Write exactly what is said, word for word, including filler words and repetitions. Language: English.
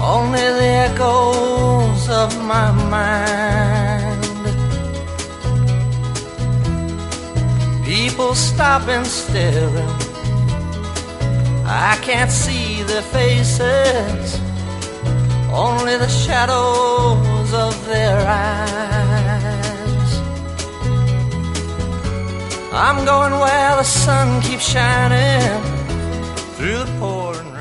only the echoes of my mind. People stop and staring, I can't see their faces, only the shadows of their eyes. I'm going where the sun keeps shining through the pouring